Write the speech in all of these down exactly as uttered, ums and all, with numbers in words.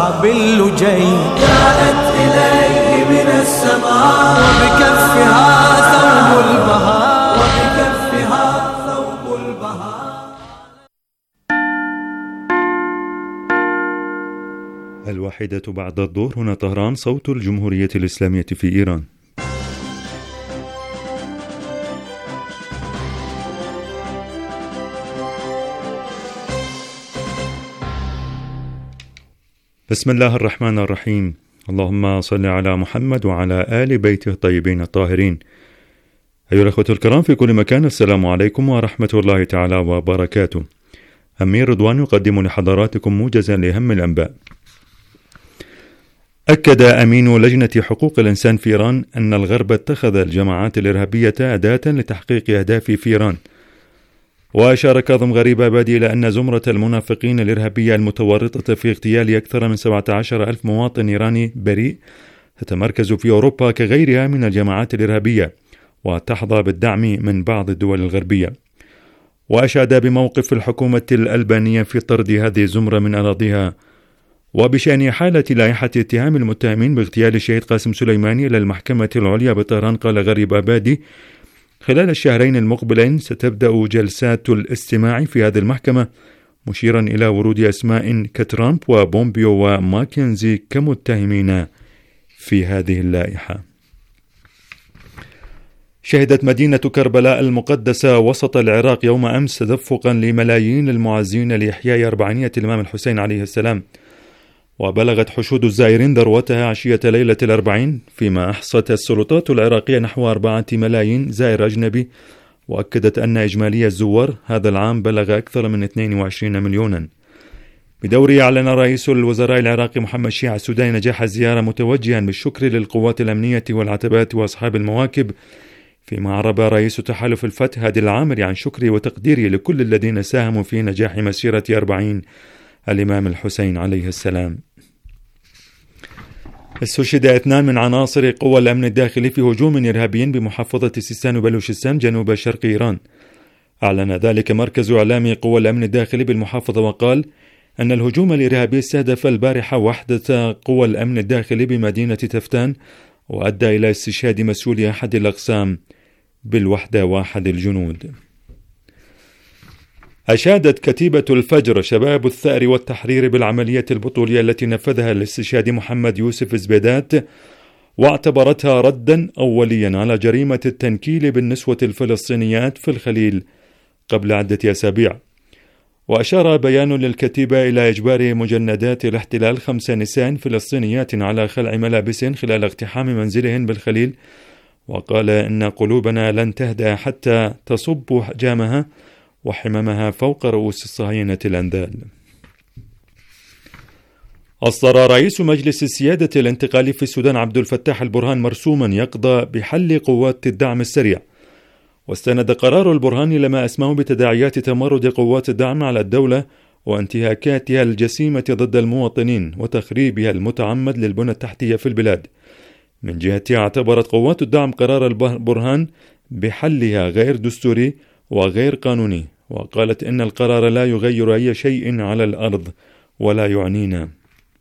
باب اللجي جاءت إليه من السماء وبكفها ثوب البهاء وبكفها ثوب البهاء. الواحدة بعد الظهر، هنا طهران، صوت الجمهورية الإسلامية في إيران. بسم الله الرحمن الرحيم. اللهم صل على محمد وعلى آل بيته الطيبين الطاهرين. أيها الأخوة الكرام في كل مكان، السلام عليكم ورحمة الله تعالى وبركاته. أمير رضوان يقدم لحضراتكم موجزا لأهم الأنباء. أكد أمين لجنة حقوق الإنسان في إيران أن الغرب اتخذ الجماعات الإرهابية أداة لتحقيق أهدافه في إيران. وأشار كاظم غريبابادي إلى أن زمرة المنافقين الإرهابية المتورطة في اغتيال أكثر من سبعة عشر ألف مواطن إيراني بريء تتمركز في أوروبا كغيرها من الجماعات الإرهابية، وتحظى بالدعم من بعض الدول الغربية. وأشاد بموقف الحكومة الألبانية في طرد هذه الزمرة من أراضيها. وبشأن حالة لائحة اتهام المتهمين باغتيال الشهيد قاسم سليماني إلى المحكمة العليا بطهران، قال غريبابادي: خلال الشهرين المقبلين ستبدأ جلسات الاستماع في هذه المحكمة، مشيرا إلى ورود أسماء كترامب وبومبيو وماكنزي كمتهمين في هذه اللائحة. شهدت مدينة كربلاء المقدسة وسط العراق يوم أمس تدفقا لملايين المعزين لإحياء أربعينية الإمام الحسين عليه السلام، وبلغت حشود الزائرين ذروتها عشية ليلة الأربعين، فيما أحصت السلطات العراقية نحو أربعة ملايين زائر أجنبي، وأكدت أن إجمالي الزوار هذا العام بلغ أكثر من اثنين وعشرين مليونا. بدوره أعلن رئيس الوزراء العراقي محمد شيع السوداني نجاح الزيارة، متوجها بالشكر للقوات الأمنية والعتبات وأصحاب المواكب، فيما عرب رئيس تحالف الفتح هادي العامري عن شكره وتقديره لكل الذين ساهموا في نجاح مسيرة أربعين الإمام الحسين عليه السلام. استشهد اثنان من عناصر قوى الأمن الداخلي في هجوم إرهابي بمحافظة سيستان وبلوشستان جنوب شرق إيران. أعلن ذلك مركز إعلام قوى الأمن الداخلي بالمحافظة، وقال أن الهجوم الإرهابي استهدف البارحة وحدة قوى الأمن الداخلي بمدينة تفتان، وأدى إلى استشهاد مسؤول أحد الأقسام بالوحدة واحد الجنود. أشادت كتيبة الفجر شباب الثأر والتحرير بالعملية البطولية التي نفذها لاستشهاد محمد يوسف زبيدات، واعتبرتها ردا أوليا على جريمة التنكيل بالنسوة الفلسطينيات في الخليل قبل عدة أسابيع. وأشار بيان للكتيبة إلى إجبار مجندات الاحتلال خمس نساء فلسطينيات على خلع ملابسهن خلال اقتحام منزلهن بالخليل، وقال إن قلوبنا لن تهدأ حتى تصب جامها وحمامها فوق رؤوس الصهاينة الأندال. أصدر رئيس مجلس السيادة الانتقالي في السودان عبد الفتاح البرهان مرسوما يقضى بحل قوات الدعم السريع، واستند قرار البرهان لما أسماه بتداعيات تمرد قوات الدعم على الدولة وانتهاكاتها الجسيمة ضد المواطنين وتخريبها المتعمد للبنى التحتية في البلاد. من جهتها اعتبرت قوات الدعم قرار البرهان بحلها غير دستوري وغير قانوني، وقالت إن القرار لا يغير أي شيء على الأرض ولا يعنينا.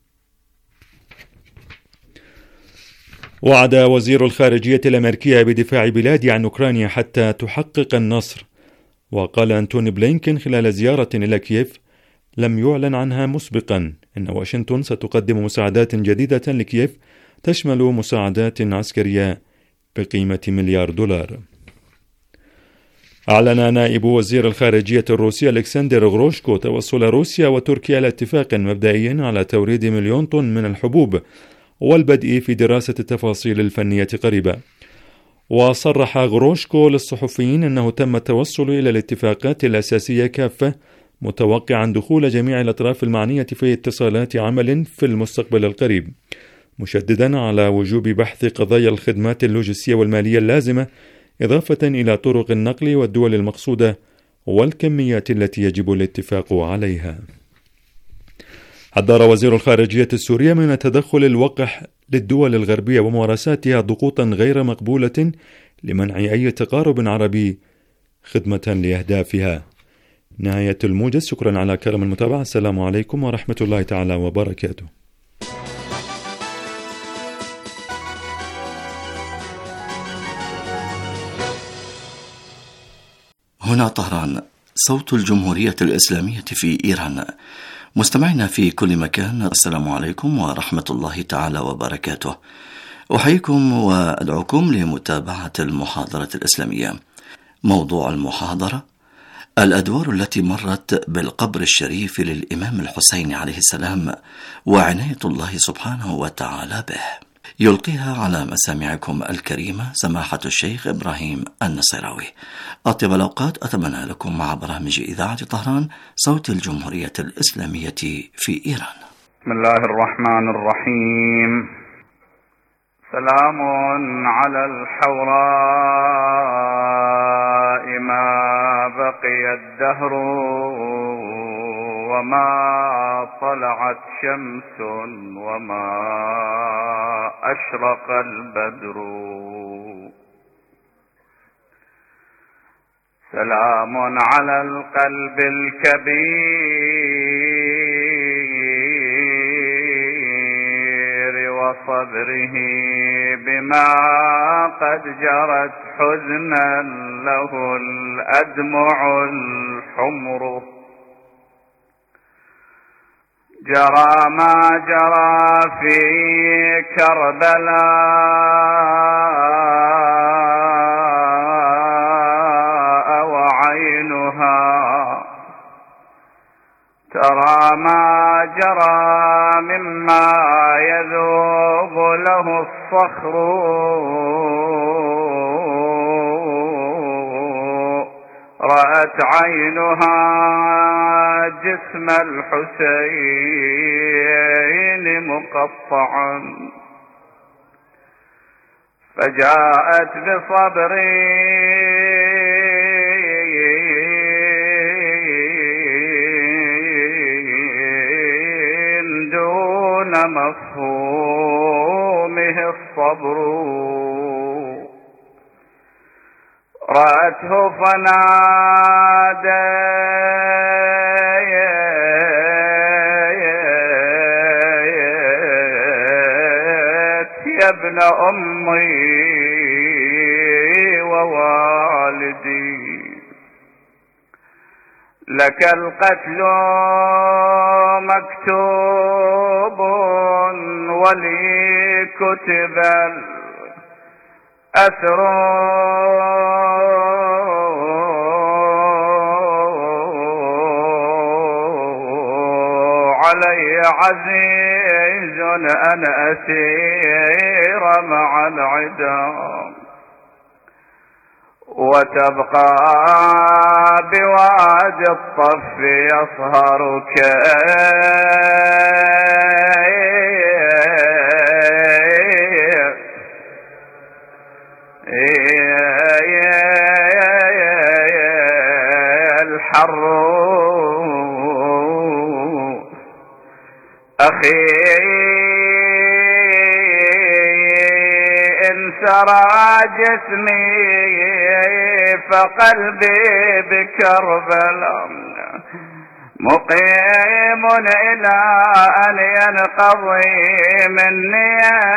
وعد وزير الخارجية الأمريكية بدفاع بلادي عن أوكرانيا حتى تحقق النصر. وقال أنتوني بلينكين خلال زيارة إلى كييف لم يعلن عنها مسبقا إن واشنطن ستقدم مساعدات جديدة لكييف تشمل مساعدات عسكرية بقيمة مليار دولار. أعلن نائب وزير الخارجية الروسي ألكسندر غروشكو توصل روسيا وتركيا إلى اتفاق مبدئي على توريد مليون طن من الحبوب والبدء في دراسة التفاصيل الفنية قريبا. وصرح غروشكو للصحفيين أنه تم التوصل إلى الاتفاقات الأساسية كافة، متوقعا دخول جميع الأطراف المعنية في اتصالات عمل في المستقبل القريب، مشددا على وجوب بحث قضايا الخدمات اللوجستية والمالية اللازمة، إضافة إلى طرق النقل والدول المقصودة والكميات التي يجب الاتفاق عليها. حذر وزير الخارجية السورية من التدخل الوقح للدول الغربية وممارساتها ضغوطا غير مقبولة لمنع أي تقارب عربي خدمة لأهدافها. نهاية الموجز. شكرا على كرم المتابعة. السلام عليكم ورحمة الله تعالى وبركاته. هنا طهران، صوت الجمهورية الإسلامية في إيران. مستمعينا في كل مكان، السلام عليكم ورحمة الله تعالى وبركاته. أحييكم وأدعوكم لمتابعة المحاضرة الإسلامية. موضوع المحاضرة: الأدوار التي مرت بالقبر الشريف للإمام الحسين عليه السلام وعناية الله سبحانه وتعالى به. يلقيها على مسامعكم الكريمة سماحة الشيخ إبراهيم النصيراوي. أطيب الأوقات أتمنى لكم مع برامج إذاعة طهران، صوت الجمهورية الإسلامية في إيران. بسم الله الرحمن الرحيم. سلام على الحوراء ما بقي الدهر وما طلعت شمس وما أشرق البدر. سلام على القلب الكبير وصبره بما قد جرت حزنا له الأدمع الحمر. جرى ما جرى في كربلاء وعينها ترى ما جرى مما يذوب له الصخر. رأت عينها جسم الحسين مقطعا فجاءت بصبر دون مفهومه الصبر. رأته فنادت يا ابن أمي ووالدي لك القتل مكتوب ولي كتب الأثر. علي عزيز أن أسير مع العدا وتبقى بواد الطف يصهر الحر. أخي إن سرى جسمي فقلبي بكربلاء مقيم إلى أن ينقضي مني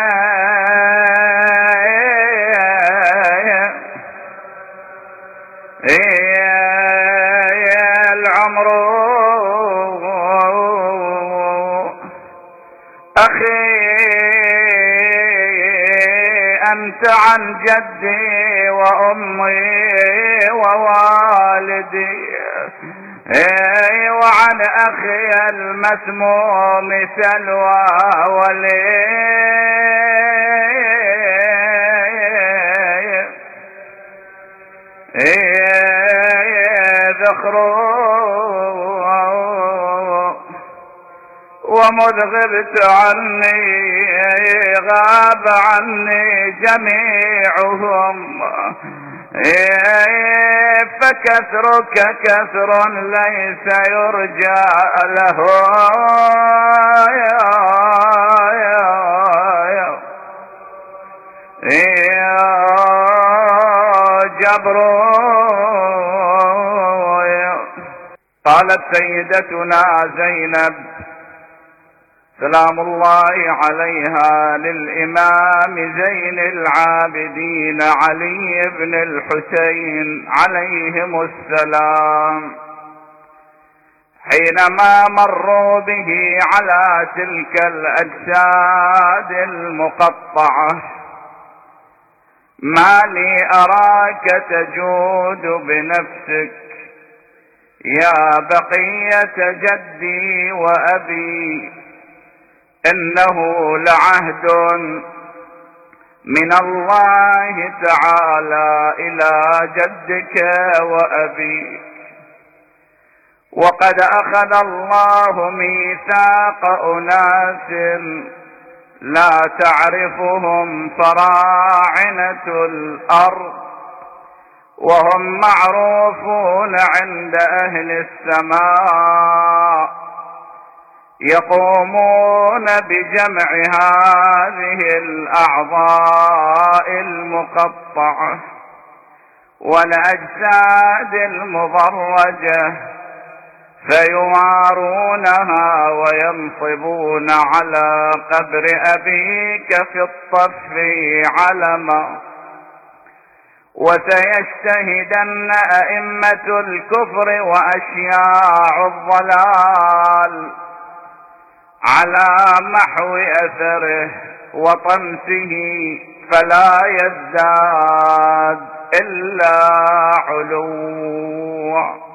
العمر. أخي أنت عن جدي وأمي ووالدي وعن أخي المسموم سلوى ولي ذخروا ومذ غبت عني غاب عني جميعهم فكثرك كثر ليس يرجى له جبر. قالت سيدتنا زينب سلام الله عليها للإمام زين العابدين علي بن الحسين عليهم السلام، حينما مروا به على تلك الأجساد المقطعة: ما لي أراك تجود بنفسك يا بقية جدي وأبي، إنه لعهد من الله تعالى إلى جدك وأبيك، وقد أخذ الله ميثاق أناس لا تعرفهم فراعنة الأرض، وهم معروفون عند أهل السماء، يقومون بجمع هذه الأعضاء المقطعة والأجساد المضرجة فيوارونها وينصبون على قبر أبيك في الطف علما، وسيجتهدن أئمة الكفر وأشياع الضلال على محو أثره وطمسه، فلا يزداد إلا علوا.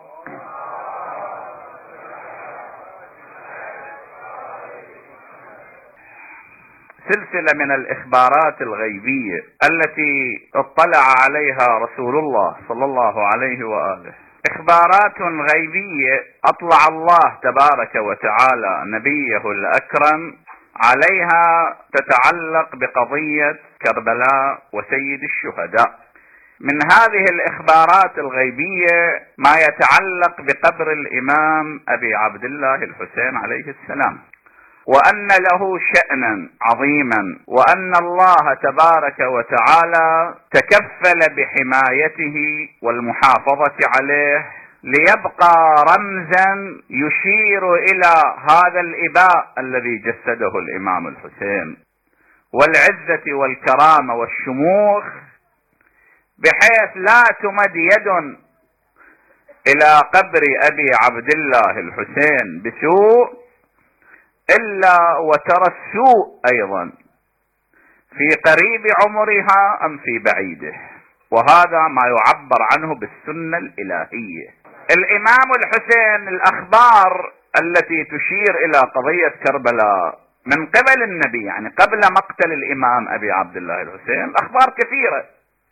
سلسلة من الإخبارات الغيبية التي اطلع عليها رسول الله صلى الله عليه وآله، إخبارات غيبية أطلع الله تبارك وتعالى نبيه الأكرم عليها، تتعلق بقضية كربلاء وسيد الشهداء. من هذه الإخبارات الغيبية ما يتعلق بقبر الإمام أبي عبد الله الحسين عليه السلام، وأن له شأنا عظيما، وأن الله تبارك وتعالى تكفل بحمايته والمحافظة عليه ليبقى رمزا يشير إلى هذا الإباء الذي جسده الإمام الحسين والعزة والكرامة والشموخ، بحيث لا تمد يد إلى قبر أبي عبد الله الحسين بسوء إلا وترى السوء أيضا في قريب عمرها أم في بعيده، وهذا ما يعبر عنه بالسنة الإلهية. الإمام الحسين الأخبار التي تشير إلى قضية كربلاء من قبل النبي، يعني قبل مقتل الإمام أبي عبد الله الحسين، الأخبار كثيرة.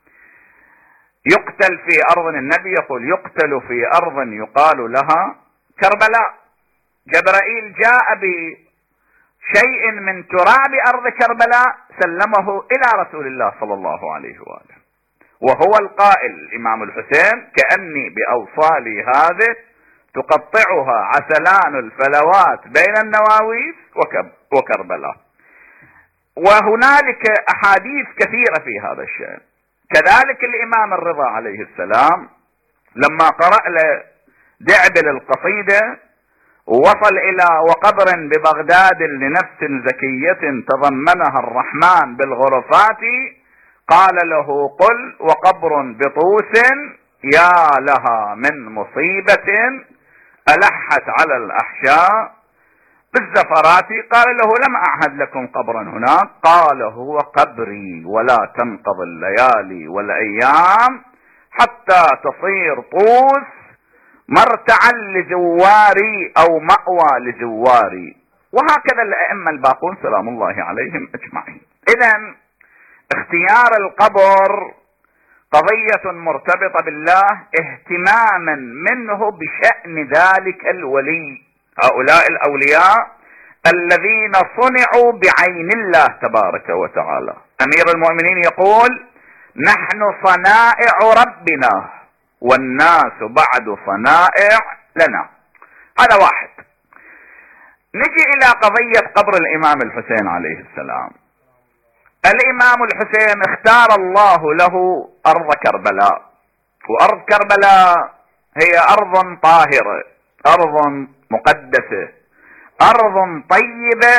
يقتل في أرض، النبي يقول يقتل في أرض يقال لها كربلاء. جبرائيل جاء بشيء من تراب أرض كربلاء سلمه إلى رسول الله صلى الله عليه وآله، وهو القائل الإمام الحسين: كأني بأوصالي هذه تقطعها عسلان الفلوات بين النواويس وكربلاء. وهنالك أحاديث كثيرة في هذا الشأن. كذلك الإمام الرضا عليه السلام لما قرأ له دعبل القصيدة ووصل إلى وقبر ببغداد لنفس زكية تضمنها الرحمن بالغرفات، قال له: قل وقبر بطوس يا لها من مصيبة ألحت على الأحشاء بالزفرات. قال له: لم أعهد لكم قبرا هناك. قال: هو قبري، ولا تنقض الليالي والأيام حتى تصير طوس مرتعا لزواري أو مأوى لزواري. وهكذا الأئمة الباقون سلام الله عليهم أجمعين. إذن اختيار القبر قضية مرتبطة بالله اهتماما منه بشأن ذلك الولي. هؤلاء الأولياء الذين صنعوا بعين الله تبارك وتعالى. أمير المؤمنين يقول: نحن صنائع ربنا والناس بعد صنائع لنا. هذا واحد. نجي إلى قضية قبر الإمام الحسين عليه السلام. الإمام الحسين اختار الله له أرض كربلاء، وأرض كربلاء هي أرض طاهرة، أرض مقدسة، أرض طيبة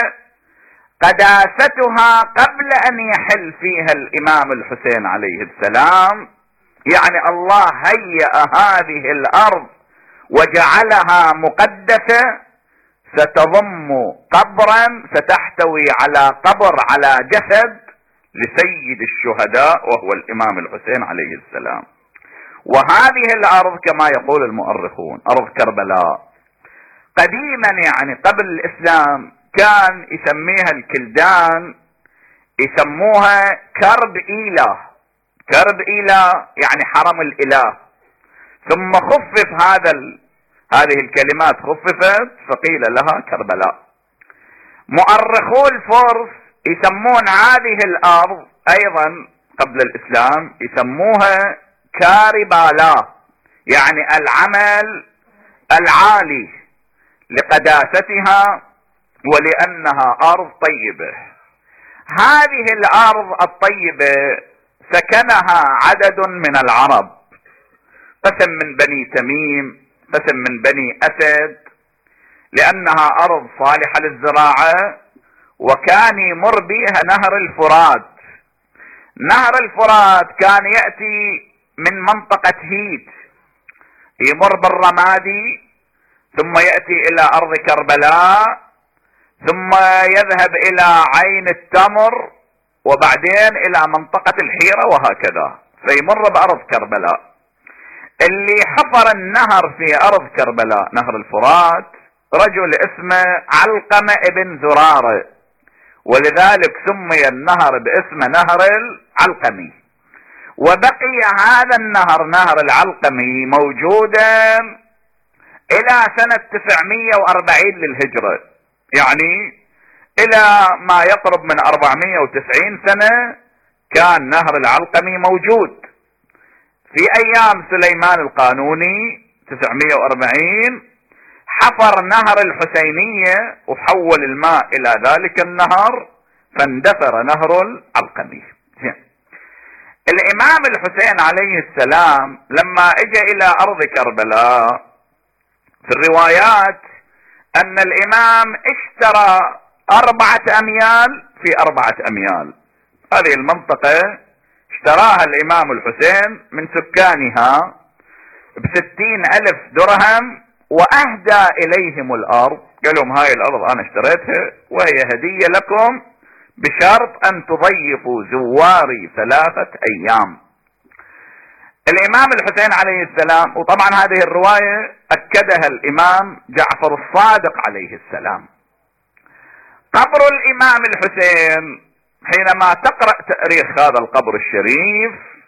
قداستها قبل أن يحل فيها الإمام الحسين عليه السلام. يعني الله هيأ هذه الأرض وجعلها مقدسة، ستضم قبرا، ستحتوي على قبر على جسد لسيد الشهداء وهو الإمام الحسين عليه السلام. وهذه الأرض كما يقول المؤرخون أرض كربلاء قديما، يعني قبل الإسلام كان يسميها الكلدان يسموها كرب إيله. كرب إيله يعني حرم الإله، ثم خفف هذا ال... هذه الكلمات خففت فقيل لها كربلاء. مؤرخو الفرس يسمون هذه الأرض أيضا قبل الإسلام يسموها كاربالا، يعني العمل العالي لقداستها ولأنها أرض طيبة. هذه الأرض الطيبة سكنها عدد من العرب، قسم من بني تميم، قسم من بني أسد، لأنها أرض صالحة للزراعة، وكان يمر بها نهر الفرات. نهر الفرات كان يأتي من منطقة هيت، يمر بالرمادي ثم يأتي إلى أرض كربلاء، ثم يذهب إلى عين التمر، وبعدين إلى منطقة الحيرة، وهكذا فيمر بأرض كربلاء. اللي حفر النهر في أرض كربلاء نهر الفرات رجل اسمه علقمة ابن زرارة، ولذلك سمي النهر باسم نهر العلقمي. وبقي هذا النهر نهر العلقمي موجودا إلى سنة تسعمائة وأربعين للهجرة، يعني إلى ما يقرب من أربعمائة وتسعين سنة كان نهر العلقمي موجود. في أيام سليمان القانوني تسعمائة وأربعين حفر نهر الحسينية وحول الماء إلى ذلك النهر فاندثر نهر العلقمي. الإمام الحسين عليه السلام لما اجى إلى أرض كربلاء في الروايات أن الإمام اشترى أربعة أميال في أربعة أميال. هذه المنطقة اشتراها الإمام الحسين من سكانها بستين ألف درهم، وأهدى إليهم الأرض، قال لهم هاي الأرض أنا اشتريتها وهي هدية لكم بشرط أن تضيفوا زواري ثلاثة أيام. الإمام الحسين عليه السلام، وطبعا هذه الرواية أكدها الإمام جعفر الصادق عليه السلام. قبر الإمام الحسين حينما تقرأ تاريخ هذا القبر الشريف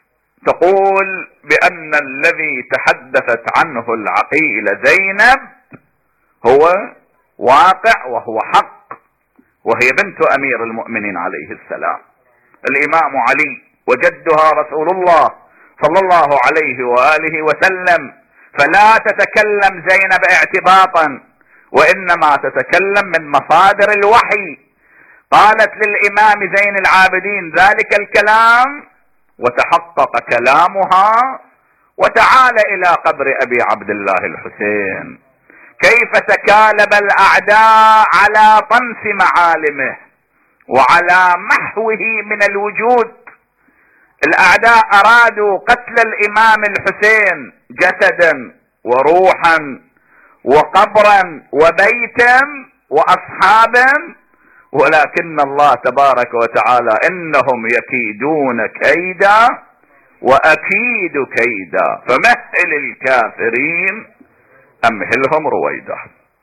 تقول بأن الذي تحدثت عنه العقيلة زينب هو واقع وهو حق، وهي بنت أمير المؤمنين عليه السلام. الإمام علي وجدها رسول الله صلى الله عليه وآله وسلم، فلا تتكلم زينب اعتباطا وإنما تتكلم من مصادر الوحي. قالت للإمام زين العابدين ذلك الكلام وتحقق كلامها، وتعال إلى قبر أبي عبد الله الحسين كيف تكالب الأعداء على طمس معالمه وعلى محوه من الوجود. الأعداء أرادوا قتل الإمام الحسين جسدا وروحا وقبرا وبيتا وأصحابا، ولكن الله تبارك وتعالى إنهم يكيدون كيدا وأكيد كيدا فمهل الكافرين أمهلهم رويدا.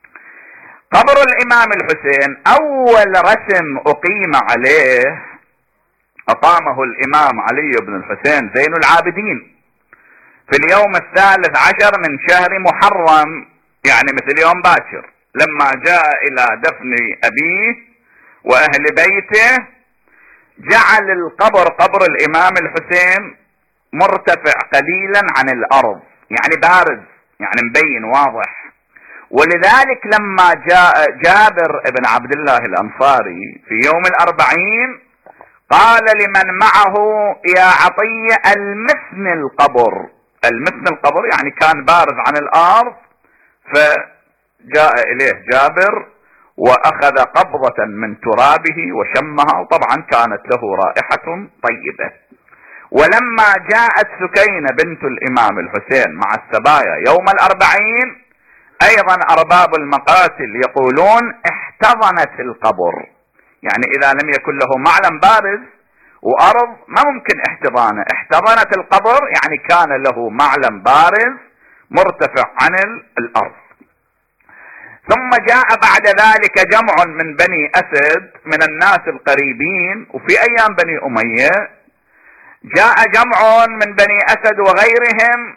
قبر الإمام الحسين أول رسم أقيم عليه أقامه الإمام علي بن الحسين زين العابدين في اليوم الثالث عشر من شهر محرم، يعني مثل يوم باكر، لما جاء إلى دفن أبيه وأهل بيته جعل القبر قبر الإمام الحسين مرتفع قليلا عن الأرض، يعني بارز، يعني مبين واضح. ولذلك لما جاء جابر بن عبد الله الأنصاري في يوم الأربعين قال لمن معه يا عطية المثن القبر. المثن القبر يعني كان بارز عن الأرض، فجاء إليه جابر وأخذ قبضة من ترابه وشمها، وطبعا كانت له رائحة طيبة. ولما جاءت سكينة بنت الإمام الحسين مع السبايا يوم الأربعين، أيضا أرباب المقاتل يقولون احتضنت القبر، يعني إذا لم يكن له معلم بارز وأرض ما ممكن احتضانه، احتضنت القبر يعني كان له معلم بارز مرتفع عن الأرض. ثم جاء بعد ذلك جمع من بني أسد من الناس القريبين، وفي أيام بني أمية جاء جمع من بني أسد وغيرهم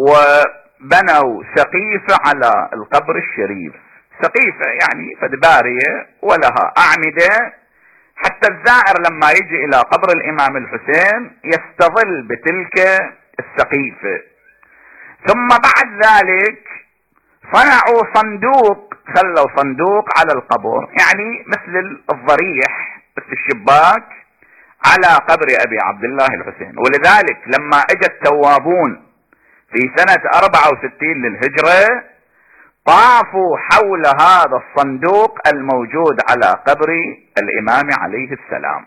وبنوا سقيفة على القبر الشريف. سقيفة يعني فدبارية ولها أعمدة، حتى الزائر لما يجي إلى قبر الإمام الحسين يستظل بتلك السقيفة. ثم بعد ذلك صنعوا صندوق، خلوا صندوق على القبر، يعني مثل الضريح مثل الشباك على قبر أبي عبد الله الحسين. ولذلك لما اجى التوابون في سنة أربعة وستين للهجرة طافوا حول هذا الصندوق الموجود على قبر الإمام عليه السلام.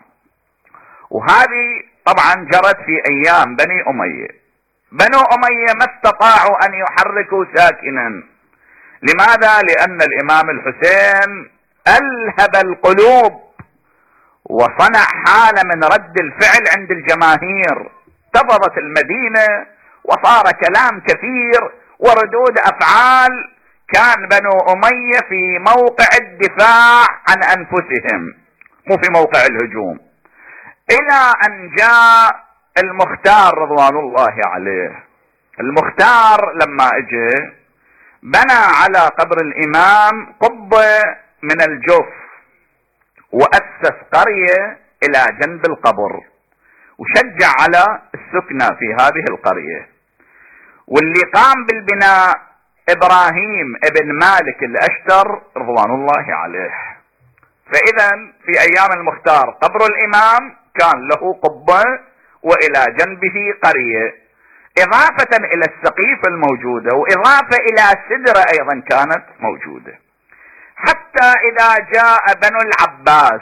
وهذه طبعا جرت في أيام بني أمية. بنو أمية ما استطاعوا أن يحركوا ساكنا. لماذا؟ لأن الإمام الحسين ألهب القلوب وصنع حالة من رد الفعل عند الجماهير، انتفضت المدينة وصار كلام كثير وردود أفعال. كان بنو أمية في موقع الدفاع عن أنفسهم مو في موقع الهجوم، إلى أن جاء المختار رضوان الله عليه. المختار لما اجى بنى على قبر الإمام قبة من الجوف، وأسس قرية إلى جنب القبر، وشجع على السكنة في هذه القرية. واللي قام بالبناء إبراهيم ابن مالك الأشتر رضوان الله عليه. فإذا في أيام المختار قبر الإمام كان له قبة وإلى جنبه قرية، إضافة إلى السقيفة الموجودة، وإضافة إلى سدرة أيضا كانت موجودة. حتى إذا جاء بنو العباس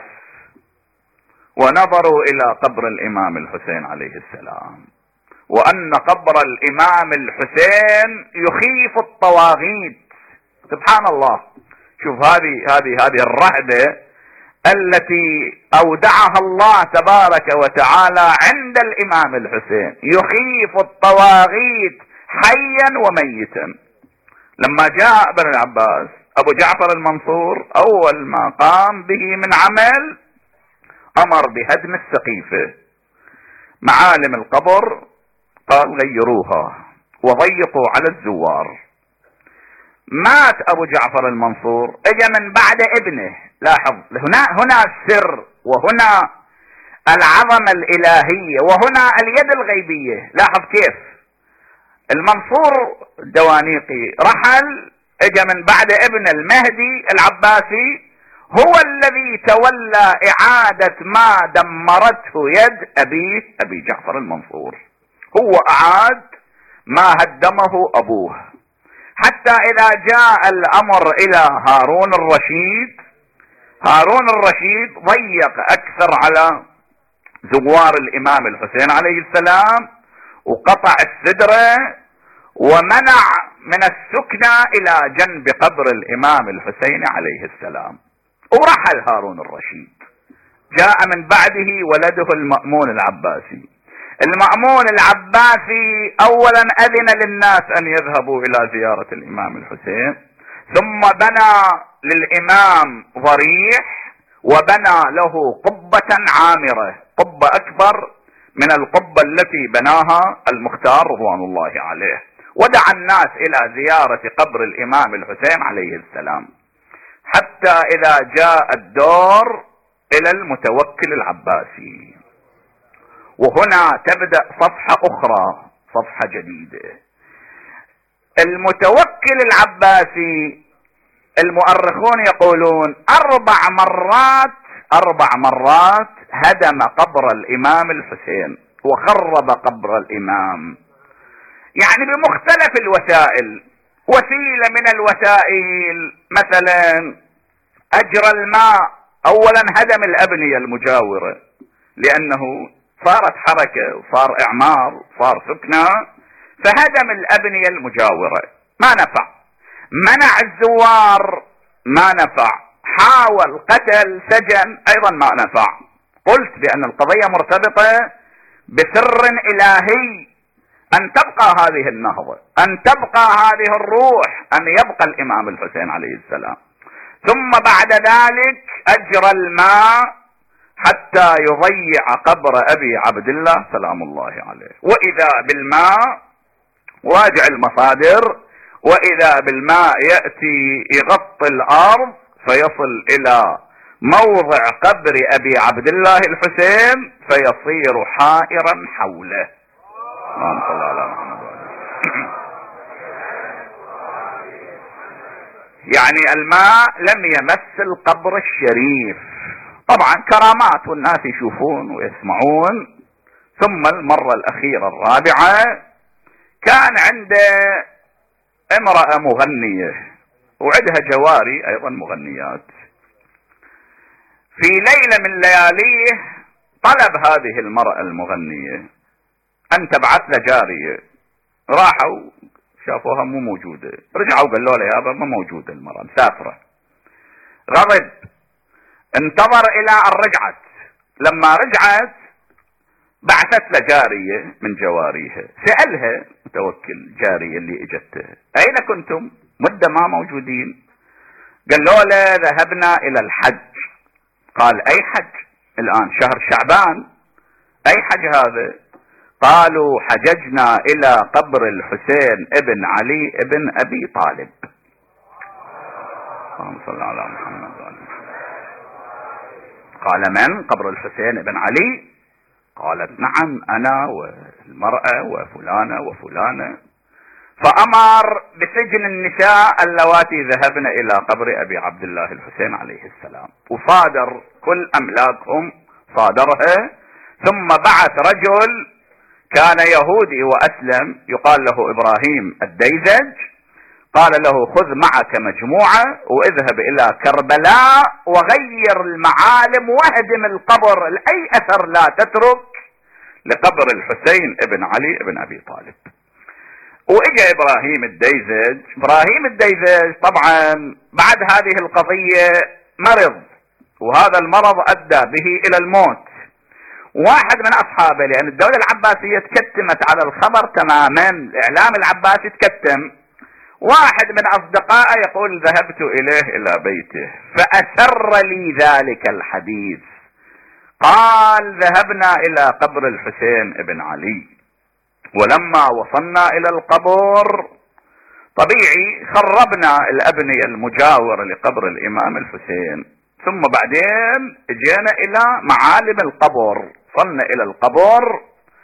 ونظروا إلى قبر الإمام الحسين عليه السلام، وأن قبر الإمام الحسين يخيف الطواغيت. سبحان الله، شوف هذه هذه هذه الرهبة التي أودعها الله تبارك وتعالى عند الإمام الحسين، يخيف الطواغيت حيا وميتا. لما جاء بن العباس أبو جعفر المنصور أول ما قام به من عمل أمر بهدم السقيفة. معالم القبر قال غيروها وضيقوا على الزوار. مات أبو جعفر المنصور، اجى من بعد ابنه. لاحظ هنا هنا السر، وهنا العظمة الإلهية، وهنا اليد الغيبية. لاحظ كيف المنصور الدوانيقي رحل، اجى من بعد ابن المهدي العباسي هو الذي تولى إعادة ما دمرته يد أبيه أبي جعفر المنصور. هو أعاد ما هدمه أبوه، حتى إذا جاء الأمر إلى هارون الرشيد، هارون الرشيد ضيق أكثر على زوار الإمام الحسين عليه السلام، وقطع السدرة ومنع من السكنة إلى جنب قبر الإمام الحسين عليه السلام. ورحل هارون الرشيد. جاء من بعده ولده المأمون العباسي. المأمون العباسي أولا أذن للناس أن يذهبوا إلى زيارة الإمام الحسين، ثم بنى للإمام ضريح وبنى له قبة عامرة، قبة أكبر من القبة التي بناها المختار رضوان الله عليه، ودعا الناس إلى زيارة قبر الإمام الحسين عليه السلام، حتى إذا جاء الدور إلى المتوكل العباسي. وهنا تبدأ صفحة أخرى، صفحة جديدة. المتوكل العباسي المؤرخون يقولون أربع مرات أربع مرات هدم قبر الإمام الحسين وخرب قبر الإمام، يعني بمختلف الوسائل. وسيلة من الوسائل مثلا أجرى الماء، أولا هدم الأبنية المجاورة لأنه صارت حركة وصار إعمار وصار سكنة، فهدم الأبنية المجاورة ما نفع. منع الزوار ما نفع. حاول قتل سجن أيضا ما نفع. قلت بأن القضية مرتبطة بسر إلهي، أن تبقى هذه النهضة، أن تبقى هذه الروح، أن يبقى الإمام الحسين عليه السلام. ثم بعد ذلك أجرى الماء حتى يضيع قبر أبي عبد الله سلام الله عليه. وإذا بالماء، راجع المصادر، وإذا بالماء يأتي يغطي الأرض فيصل إلى موضع قبر أبي عبد الله الحسين فيصير حائرا حوله. اللهم صل على محمد. يعني الماء لم يمس القبر الشريف. طبعا كرامات والناس يشوفون ويسمعون. ثم المرة الأخيرة الرابعة كان عنده امرأة مغنية وعندها جواري أيضا مغنيات. في ليلة من لياليه طلب هذه المرأة المغنية أن تبعث له جارية. راحوا شافوها مو موجودة، رجعوا قالوا له يابا ما موجودة المرأة، مسافرة. غضب، انتظر إلى أن رجعت. لما رجعت بعثت له جارية من جواريها، سألها متوكل جارية اللي اجته أين كنتم؟ مدة ما موجودين. قالوا له ذهبنا إلى الحج. قال أي حج؟ الآن شهر شعبان، أي حج هذا؟ قالوا حججنا إلى قبر الحسين ابن علي ابن أبي طالب. اللهم صل على محمد وعلى محمد. قال من؟ قبر الحسين ابن علي؟ قالت نعم أنا والمرأة وفلانة وفلانة. فأمر بسجن النساء اللواتي ذهبن إلى قبر أبي عبد الله الحسين عليه السلام، وصادر كل أملاكهم صادرها. ثم بعث رجل كان يهودي وأسلم يقال له إبراهيم الديزج، قال له خذ معك مجموعة واذهب إلى كربلاء وغير المعالم واهدم القبر، لأي أثر لا تترك لقبر الحسين ابن علي ابن أبي طالب. واجا إبراهيم الديزج. إبراهيم الديزج طبعا بعد هذه القضية مرض، وهذا المرض أدى به إلى الموت. واحد من أصحابه، لأن الدولة العباسية تكتمت على الخبر تماما، الإعلام العباسي تكتم. واحد من أصدقائه يقول ذهبت إليه إلى بيته فأسر لي ذلك الحديث. قال ذهبنا إلى قبر الحسين ابن علي، ولما وصلنا إلى القبر طبيعي خربنا الأبنية المجاورة لقبر الإمام الحسين، ثم بعدين جينا إلى معالم القبر. وصلنا إلى القبر،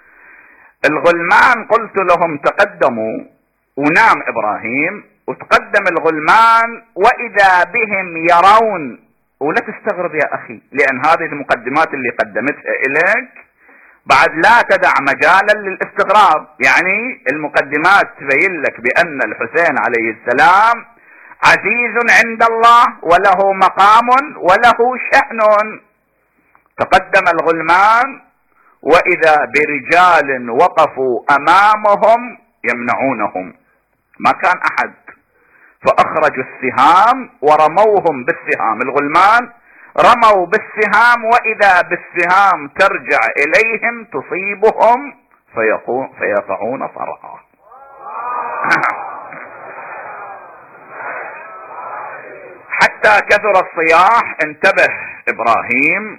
الغلمان قلت لهم تقدموا، ونام إبراهيم وتقدم الغلمان وإذا بهم يرون. ولا تستغرب يا أخي، لأن هذه المقدمات اللي قدمتها إليك بعد لا تدع مجالا للاستغراب. يعني المقدمات تبين لك بأن الحسين عليه السلام عزيز عند الله وله مقام وله شأن. تقدم الغلمان وإذا برجال وقفوا أمامهم يمنعونهم، ما كان أحد، فأخرجوا السهام ورموهم بالسهام. الغلمان رموا بالسهام وإذا بالسهام ترجع إليهم تصيبهم فيقعون صرعا. حتى كثر الصياح انتبه إبراهيم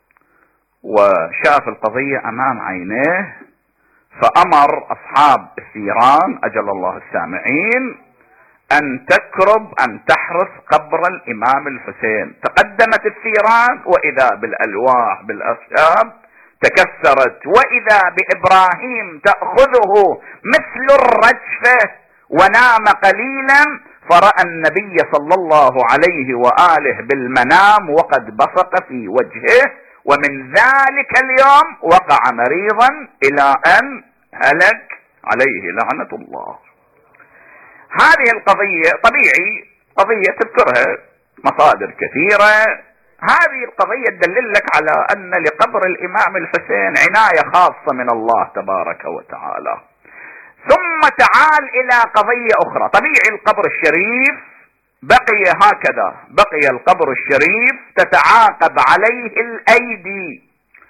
وشاف القضية أمام عينيه، فأمر أصحاب الثيران أجل الله السامعين أن تكرب أن تحرس قبر الإمام الحسين. تقدمت الثيران وإذا بالألواح بالأخشاب تكسرت، وإذا بإبراهيم تأخذه مثل الرجفة ونام قليلا، فرأى النبي صلى الله عليه وآله بالمنام وقد بصق في وجهه، ومن ذلك اليوم وقع مريضا إلى أن هلك عليه لعنة الله. هذه القضية طبيعي قضية تذكرها مصادر كثيرة. هذه القضية تدلل لك على أن لقبر الإمام الحسين عناية خاصة من الله تبارك وتعالى. ثم تعال إلى قضية أخرى. طبيعي القبر الشريف بقي هكذا، بقي القبر الشريف تتعاقب عليه الأيدي،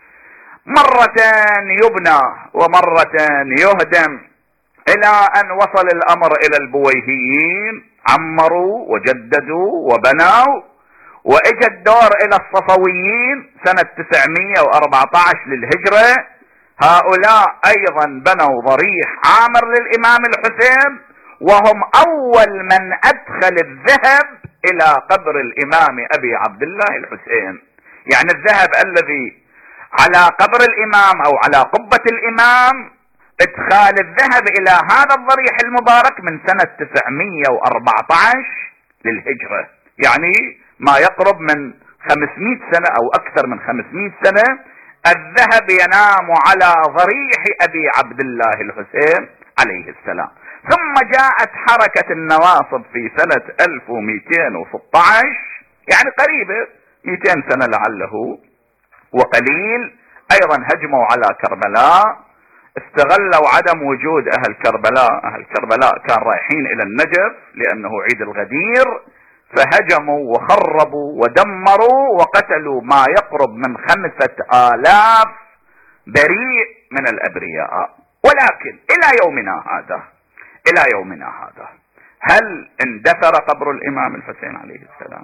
مرة يبنى ومرة يهدم، إلى أن وصل الأمر إلى البويهيين، عمروا وجددوا وبنوا، وإجى الدور إلى الصفويين سنة تسعمائة وأربعة عشر للهجرة. هؤلاء أيضا بنوا ضريح عامر للإمام الحسين، وهم أول من أدخل الذهب إلى قبر الإمام أبي عبد الله الحسين. يعني الذهب الذي على قبر الإمام أو على قبة الإمام، ادخال الذهب إلى هذا الضريح المبارك من سنة تسعمائة وأربعة عشر للهجرة، يعني ما يقرب من خمسمائة سنة أو أكثر من خمسمائة سنة الذهب ينام على ضريح أبي عبد الله الحسين عليه السلام. ثم جاءت حركة النواصب في سنة ألف ومئتين وستة عشر، يعني قريبة مئتين سنة لعله وقليل، أيضا هجموا على كربلاء، استغلوا عدم وجود أهل كربلاء. أهل كربلاء كان رايحين إلى النجف لأنه عيد الغدير، فهجموا وخربوا ودمروا وقتلوا ما يقرب من خمسة آلاف بريء من الأبرياء. ولكن إلى يومنا هذا، إلى يومنا هذا هل اندثر قبر الإمام الحسين عليه السلام؟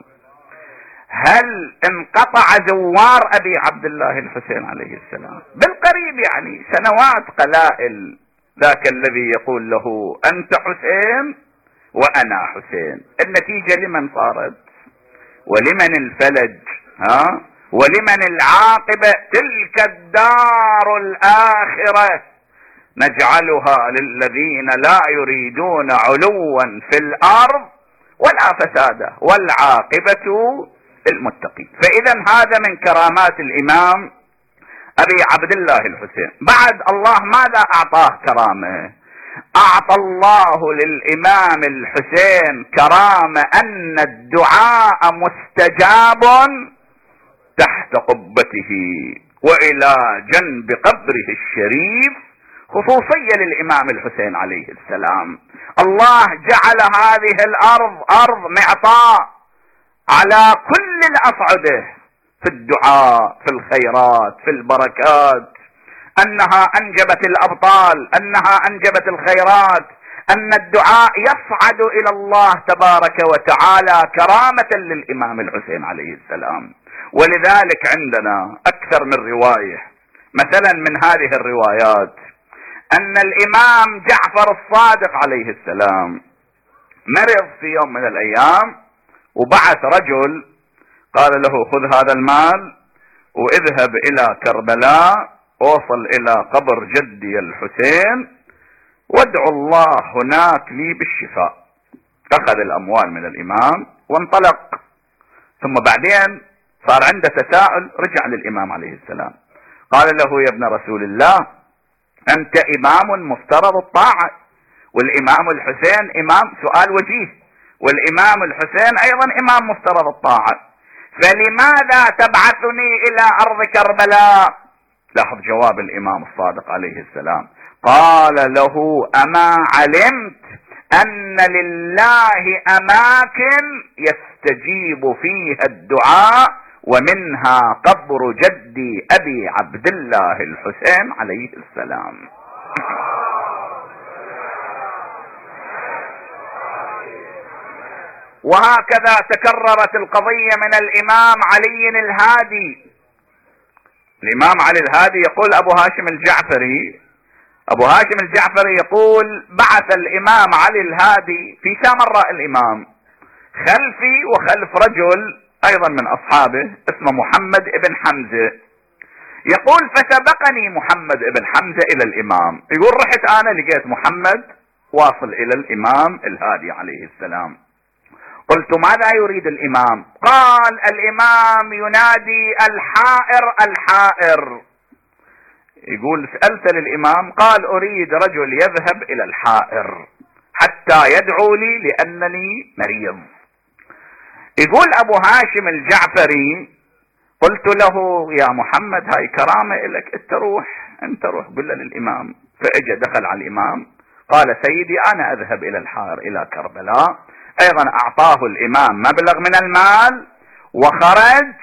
هل انقطع زوار أبي عبد الله الحسين عليه السلام؟ بالقريب، يعني سنوات قلائل ذاك الذي يقول له أنت حسين وأنا حسين. النتيجة لمن صارت؟ ولمن الفلج؟ ها؟ ولمن العاقبة؟ تلك الدار الآخرة نجعلها للذين لا يريدون علوا في الأرض ولا فسادا والعاقبة للمتقين. فإذا هذا من كرامات الإمام أبي عبد الله الحسين. بعد الله ماذا أعطاه كرامة؟ أعطى الله للإمام الحسين كرامة أن الدعاء مستجاب تحت قبته وإلى جنب قبره الشريف، خصوصية للإمام الحسين عليه السلام. الله جعل هذه الأرض أرض معطاء على كل الأصعدة في الدعاء، في الخيرات، في البركات، أنها أنجبت الأبطال، أنها أنجبت الخيرات، أن الدعاء يصعد إلى الله تبارك وتعالى كرامة للإمام الحسين عليه السلام. ولذلك عندنا أكثر من رواية. مثلا من هذه الروايات أن الإمام جعفر الصادق عليه السلام مرض في يوم من الأيام، وبعث رجل قال له خذ هذا المال واذهب إلى كربلاء، وصل إلى قبر جدي الحسين وادعو الله هناك لي بالشفاء. أخذ الأموال من الإمام وانطلق. ثم بعدين صار عنده تساؤل، رجع للإمام عليه السلام قال له يا ابن رسول الله أنت إمام مفترض الطاعة، والإمام الحسين إمام، سؤال وجيه، والإمام الحسين أيضا إمام مفترض الطاعة، فلماذا تبعثني إلى أرض كربلاء؟ لاحظ جواب الإمام الصادق عليه السلام، قال له أما علمت أن لله أماكن يستجيب فيها الدعاء، ومنها قبر جدي أبي عبد الله الحسين عليه السلام. وهكذا تكررت القضية من الإمام علي الهادي. الإمام علي الهادي يقول أبو هاشم الجعفري أبو هاشم الجعفري يقول بعث الإمام علي الهادي في سامراء الإمام خلفي وخلف رجل أيضا من أصحابه اسمه محمد ابن حمزة. يقول فسبقني محمد ابن حمزة إلى الإمام. يقول رحت أنا لقيت محمد واصل إلى الإمام الهادي عليه السلام. قلت ماذا يريد الإمام؟ قال الإمام ينادي الحائر الحائر. يقول سألت للإمام قال أريد رجل يذهب إلى الحائر حتى يدعو لي لأنني مريض. يقول ابو هاشم الجعفري: قلت له يا محمد هاي كرامة لك، انت روح انت روح قل للامام. فاجى دخل على الامام قال: سيدي انا اذهب الى الحائر الى كربلاء. ايضا اعطاه الامام مبلغ من المال وخرج،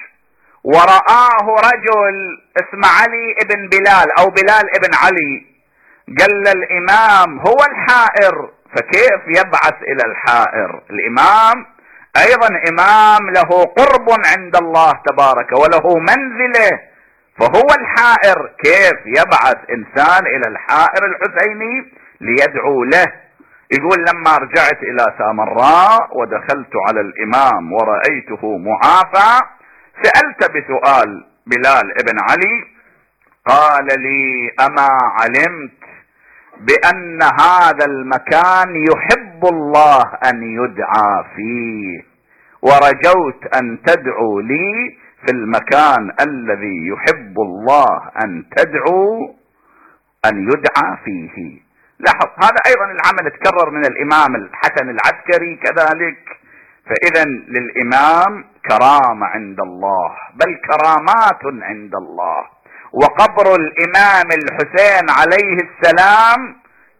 ورآه رجل اسمه علي ابن بلال او بلال ابن علي. قال الامام: هو الحائر، فكيف يبعث الى الحائر؟ الامام ايضا امام له قرب عند الله تبارك وله منزله، فهو الحائر، كيف يبعث انسان الى الحائر الحسيني ليدعو له؟ يقول: لما رجعت الى سامراء ودخلت على الامام ورأيته معافى، سألت بسؤال بلال ابن علي، قال لي: اما علمت بان هذا المكان يحب الله ان يدعى فيه، ورجوت ان تدعو لي في المكان الذي يحب الله ان تدعو ان يدعى فيه. لاحظ هذا ايضا العمل تكرر من الامام الحسن العسكري كذلك. فاذا للامام كرامة عند الله، بل كرامات عند الله. وقبر الامام الحسين عليه السلام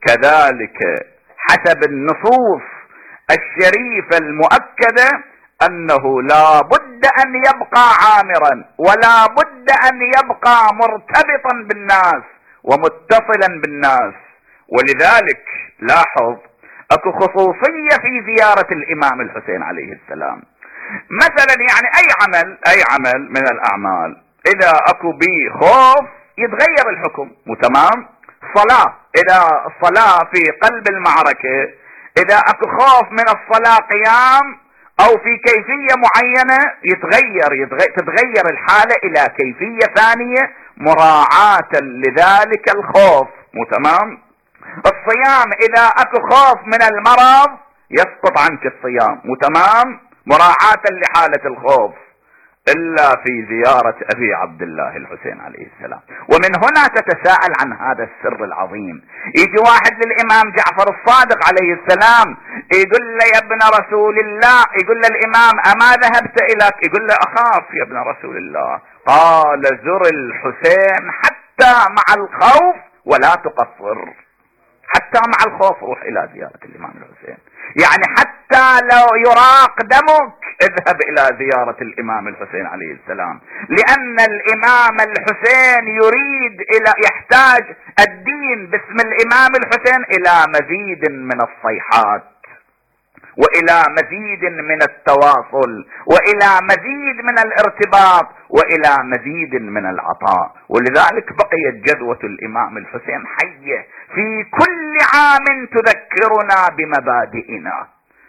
كذلك حسب النصوص الشريفة المؤكدة انه لا بد ان يبقى عامرا، ولا بد ان يبقى مرتبطا بالناس ومتصلا بالناس. ولذلك لاحظ اكو خصوصية في زيارة الامام الحسين عليه السلام. مثلا يعني اي عمل اي عمل من الاعمال اذا اكو بيه خوف يتغير الحكم، مو تمام؟ صلاة، اذا الصلاة في قلب المعركة اذا اكو خوف من الصلاة قيام او في كيفية معينة يتغير, يتغير تتغير الحالة الى كيفية ثانية مراعاة لذلك الخوف، مو تمام؟ الصيام اذا اكو خوف من المرض يسقط عنك الصيام، مو تمام؟ مراعاة لحالة الخوف، الا في زيارة ابي عبد الله الحسين عليه السلام. ومن هنا تتساءل عن هذا السر العظيم. يجي واحد للامام جعفر الصادق عليه السلام يقول له: يا ابن رسول الله، يقول له الامام: اما ذهبت الى، يقول له: اخاف يا ابن رسول الله. قال: زر الحسين حتى مع الخوف ولا تقصر، حتى مع الخوف روح الى زيارة الامام الحسين. يعني حتى لو يراق دمك اذهب الى زيارة الامام الحسين عليه السلام، لان الامام الحسين يريد الى يحتاج الدين باسم الامام الحسين الى مزيد من الصيحات، والى مزيد من التواصل، والى مزيد من الارتباط، والى مزيد من العطاء. ولذلك بقيت جذوة الامام الحسين حية في كل عام تذكرنا بمبادئنا،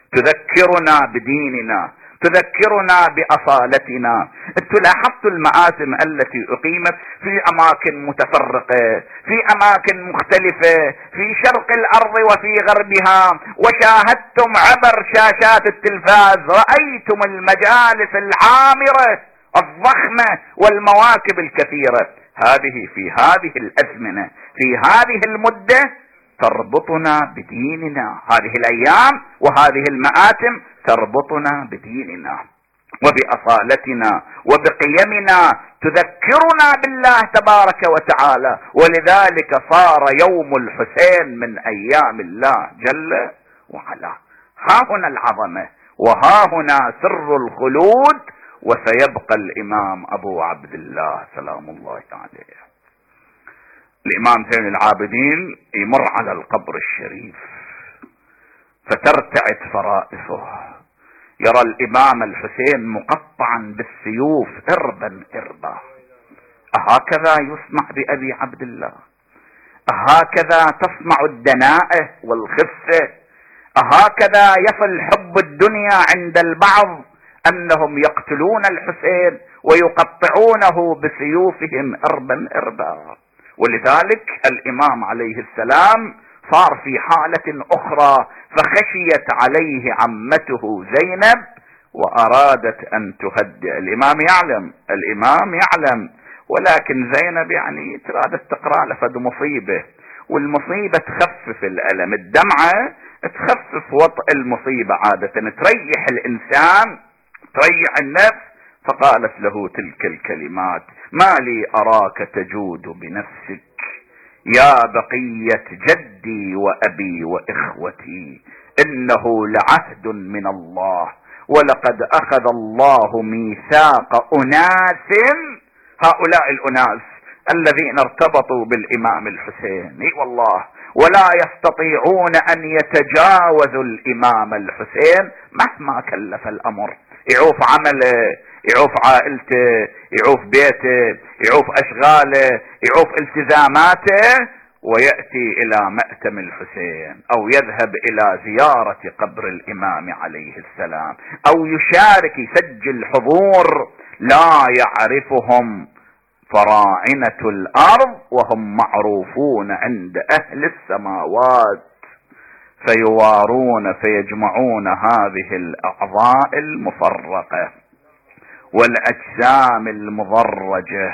تذكرنا بديننا، تذكرنا بأصالتنا. انتوا لاحظتوا المآتم التي اقيمت في اماكن متفرقة، في اماكن مختلفة في شرق الارض وفي غربها، وشاهدتم عبر شاشات التلفاز، رأيتم المجالس العامرة الضخمة والمواكب الكثيرة. هذه في هذه الازمنة، في هذه المدة تربطنا بديننا، هذه الايام وهذه المآتم تربطنا بديننا وبأصالتنا وبقيمنا، تذكرنا بالله تبارك وتعالى. ولذلك صار يوم الحسين من ايام الله جل وعلا. ها هنا العظمة، وها هنا سر الخلود. وسيبقى الامام ابو عبد الله سلام الله عليه، الامام زين العابدين، يمر على القبر الشريف فترتعد فرائصه، يرى الامام الحسين مقطعا بالسيوف اربا اربا. اهكذا يصنع بابي عبد الله؟ اهكذا تصنع الدناءة والخفة؟ اهكذا يصل حب الدنيا عند البعض انهم يقتلون الحسين ويقطعونه بسيوفهم اربا اربا؟ ولذلك الامام عليه السلام صار في حالة اخرى، فخشيت عليه عمته زينب وارادت ان تهدئ. الامام يعلم الامام يعلم ولكن زينب يعني ترادت تقرأ لفد مصيبة، والمصيبة تخفف الألم، الدمعة تخفف وطء المصيبة، عادة تريح الانسان تريح النفس. فقالت له تلك الكلمات: ما لي أراك تجود بنفسك يا بقية جدي وأبي وإخوتي، إنه لعهد من الله، ولقد أخذ الله ميثاق أناس، هؤلاء الأناس الذين ارتبطوا بالإمام الحسين، اي والله، ولا يستطيعون أن يتجاوزوا الإمام الحسين مهما كلف الأمر. يعوف عمله، يعوف عائلته، يعوف بيته، يعوف أشغاله، يعوف التزاماته، ويأتي إلى مأتم الحسين أو يذهب إلى زيارة قبر الإمام عليه السلام أو يشارك، يسجل حضور لا يعرفهم فراعنة الأرض وهم معروفون عند أهل السماوات، فيوارون فيجمعون هذه الأعضاء المفرقة والأجسام المضرجة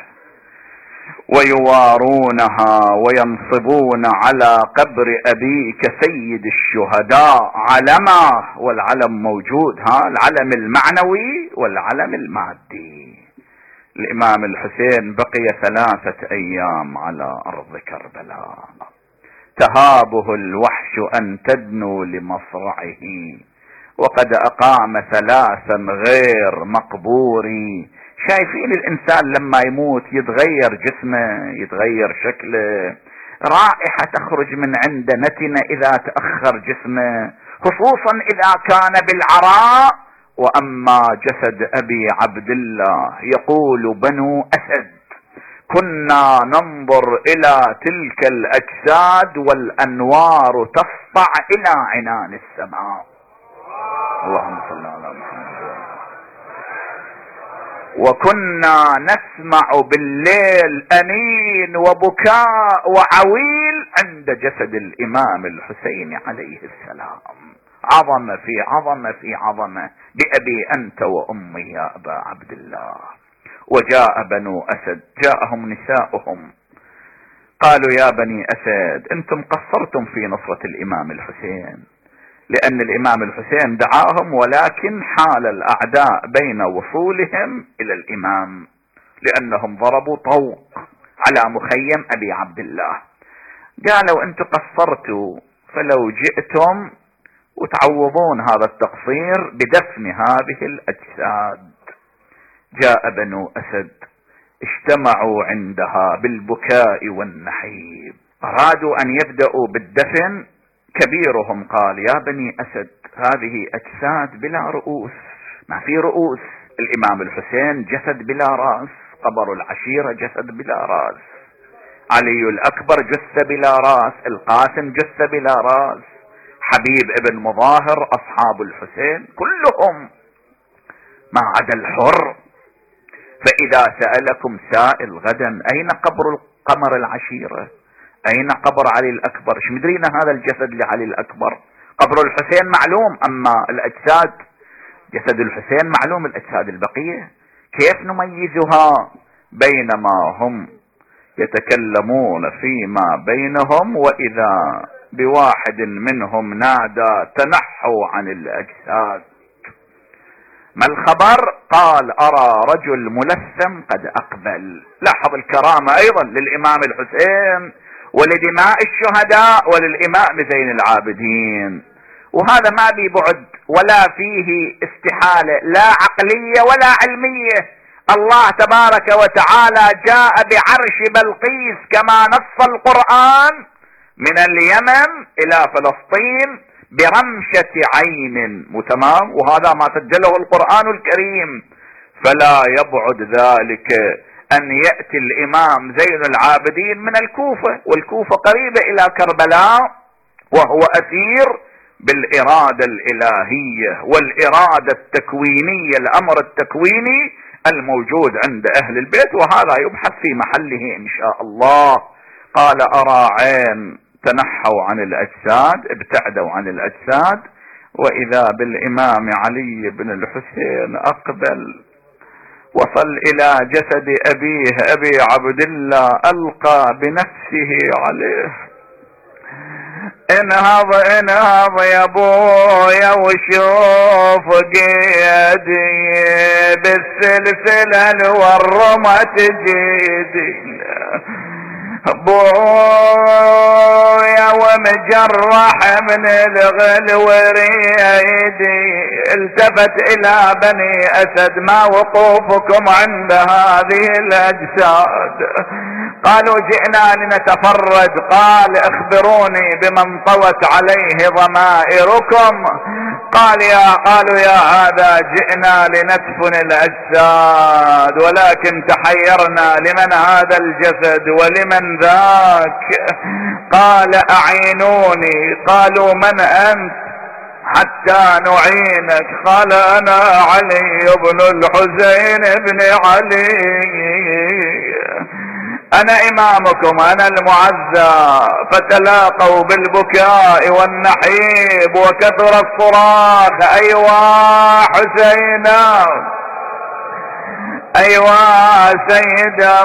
ويوارونها وينصبون على قبر أبيك سيد الشهداء علما، والعلم موجود، ها العلم المعنوي والعلم المادي. الإمام الحسين بقي ثلاثة أيام على أرض كربلاء، تهابه الوحش أن تدنو لمصرعه، وقد أقام ثلاثا غير مقبور. شايفين الإنسان لما يموت يتغير جسمه، يتغير شكله، رائحة تخرج من عند نتنة إذا تأخر جسمه، خصوصا إذا كان بالعراء. وأما جسد أبي عبد الله، يقول بنو أسد: كنا ننظر إلى تلك الأجساد والأنوار تسطع إلى عنان السماء. اللهم صل على محمد. وكنا نسمع بالليل أنين وبكاء وعويل عند جسد الإمام الحسين عليه السلام. عظمة في عظمة في عظمة، بأبي أنت وأمي يا أبا عبد الله. وجاء بنو أسد، جاءهم نساؤهم، قالوا: يا بني أسد، أنتم قصرتم في نصرة الإمام الحسين، لأن الإمام الحسين دعاهم، ولكن حال الأعداء بين وصولهم إلى الإمام، لأنهم ضربوا طوق على مخيم أبي عبد الله. قالوا: أنتم قصرتوا، فلو جئتم وتعوضون هذا التقصير بدفن هذه الأجساد. جاء بنو أسد، اجتمعوا عندها بالبكاء والنحيب، أرادوا أن يبدأوا بالدفن. كبيرهم قال: يا بني أسد، هذه أجساد بلا رؤوس، ما في رؤوس. الإمام الحسين جسد بلا رأس، قبر العشيرة جسد بلا رأس، علي الأكبر جثة بلا رأس، القاسم جثة بلا رأس، حبيب ابن مظاهر، أصحاب الحسين كلهم ما عدا الحر. فإذا سألكم سائل غدا: أين قبر القمر العشيرة؟ أين قبر علي الأكبر؟ ايش مدرين هذا الجسد لعلي الأكبر؟ قبر الحسين معلوم، أما الأجساد، جسد الحسين معلوم، الأجساد البقية كيف نميزها؟ بينما هم يتكلمون فيما بينهم، وإذا بواحد منهم نادى: تنحوا عن الأجساد. ما الخبر؟ قال: أرى رجل ملثم قد أقبل. لاحظ الكرامة أيضا للإمام الحسين ولدماء الشهداء وللإمام زين العابدين، وهذا ما بي بعد ولا فيه استحالة لا عقلية ولا علمية. الله تبارك وتعالى جاء بعرش بلقيس كما نص القرآن من اليمن إلى فلسطين برمشة عين متمام، وهذا ما سجله القرآن الكريم. فلا يبعد ذلك أن يأتي الإمام زين العابدين من الكوفة، والكوفة قريبة إلى كربلاء، وهو أثير بالإرادة الإلهية والإرادة التكوينية، الأمر التكويني الموجود عند أهل البيت، وهذا يبحث في محله إن شاء الله. قال: أرى عين، تنحوا عن الأجساد، ابتعدوا عن الأجساد، وإذا بالإمام علي بن الحسين أقبل، وصل إلى جسد أبيه أبي عبد الله، ألقى بنفسه عليه، انهض انهض يا ابويا وشوف قيدي بالسلسلة الورمة جيدي ابويا ومجرح من الغلو ريدي. التفت الى بني اسد ما وقوفكم عند هذه الاجساد؟ قالوا جئنا لنتفرج. قال اخبروني بمن طوت عليه ضمائركم. قال يا قالوا يا هذا جئنا لندفن الاجساد ولكن تحيرنا لمن هذا الجسد ولمن ذاك. قال اعينوني. قالوا من انت حتى نعينك؟ قال انا علي بن الحسين بن علي، انا امامكم، انا المعزى. فتلاقوا بالبكاء والنحيب وكثر الصراخ ايوا حسينا ايوا سيدا.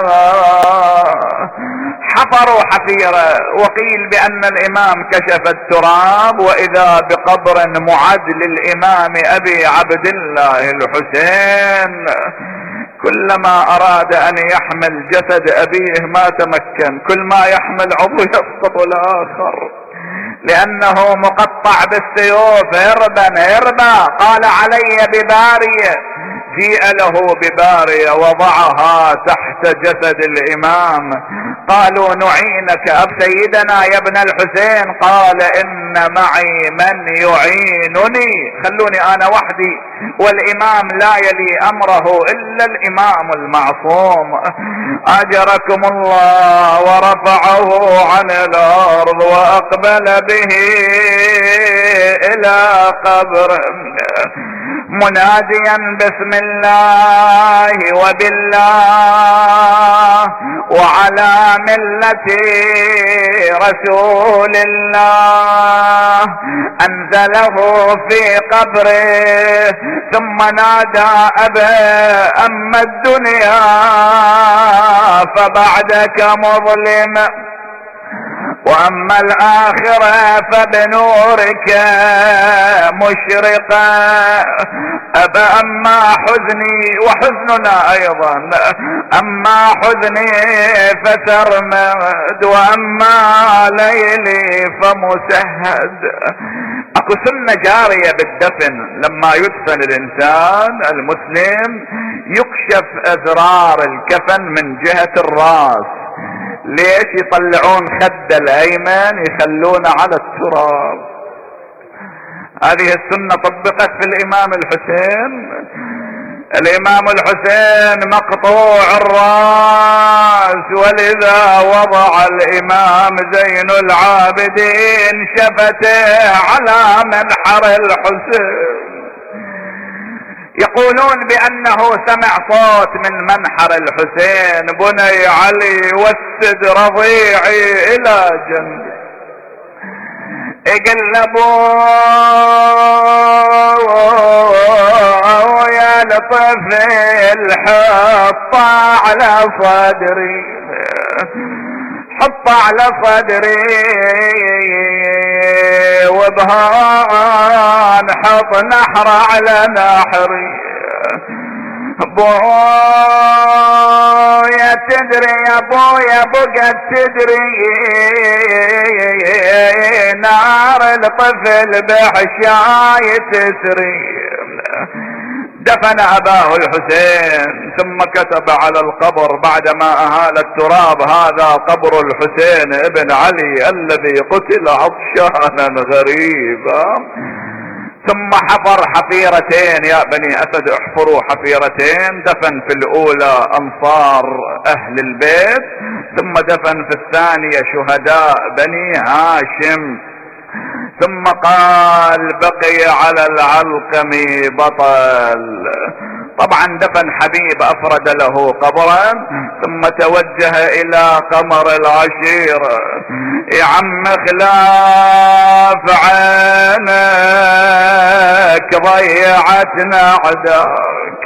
حفروا حفيرة وقيل بان الامام كشف التراب واذا بقبر معد للامام ابي عبد الله الحسين. كلما اراد ان يحمل جسد ابيه ما تمكن، كل ما يحمل عضو يسقط الاخر لانه مقطع بالسيوف. هربا هربا. قال علي ببارية. جيء له ببارية وضعها تحت جسد الامام. قالوا نعينك اب سيدنا يا ابن الحسين. قال ان معي من يعينني، خلوني انا وحدي والامام لا يلي امره الا الامام المعصوم. اجركم الله. ورفعه عن الارض واقبل به الى قبره مناديا بسم الله وبالله وعلى ملة رسول الله. انزله في قبره ثم نادى ابا اما الدنيا فبعدك مظلم واما الاخرة فبنورك مشرقة. ابا اما حزني وحزننا ايضا، اما حزني فسرمد واما ليلي فمسهد. اكو سنة جارية بالدفن، لما يدفن الانسان المسلم يكشف ازرار الكفن من جهة الراس. ليش؟ يطلعون خد الايمن يخلونه على التراب. هذه السنة طبقت في الامام الحسين. الامام الحسين مقطوع الراس، ولذا وضع الامام زين العابدين شفته على منحر الحسين. يقولون بانه سمع صوت من منحر الحسين بني علي وسد رضيعي الى جنبي. اقلبوا يا لطفل حط على صدري، حط على صدري وبهان حط نحر على نحري. بويا تدري يا بويا بقت تدري نار الطفل بحشاي تسري. دفن اباه الحسين ثم كتب على القبر بعدما اهال التراب هذا قبر الحسين ابن علي الذي قتل عطشانا غريبا. ثم حفر حفيرتين. يا بني اسد احفروا حفيرتين. دفن في الاولى انصار اهل البيت، ثم دفن في الثانية شهداء بني هاشم. ثم قال بقي على العلقم بطل. طبعا دفن حبيب افرد له قبرا، ثم توجه الى قمر العشيرة. يا عم خلاف عينك ضيعتنا عداك،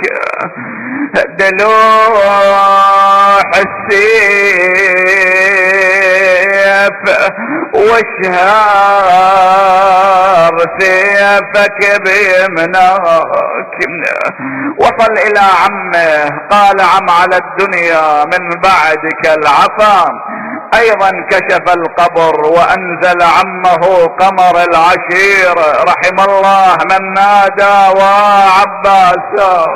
دلوح السيف واشهار سيفك بيمناك. وصل إلى عمه قال عم على الدنيا من بعدك العصا. أيضا كشف القبر وأنزل عمه قمر العشير. رحم الله من نادى وعباسا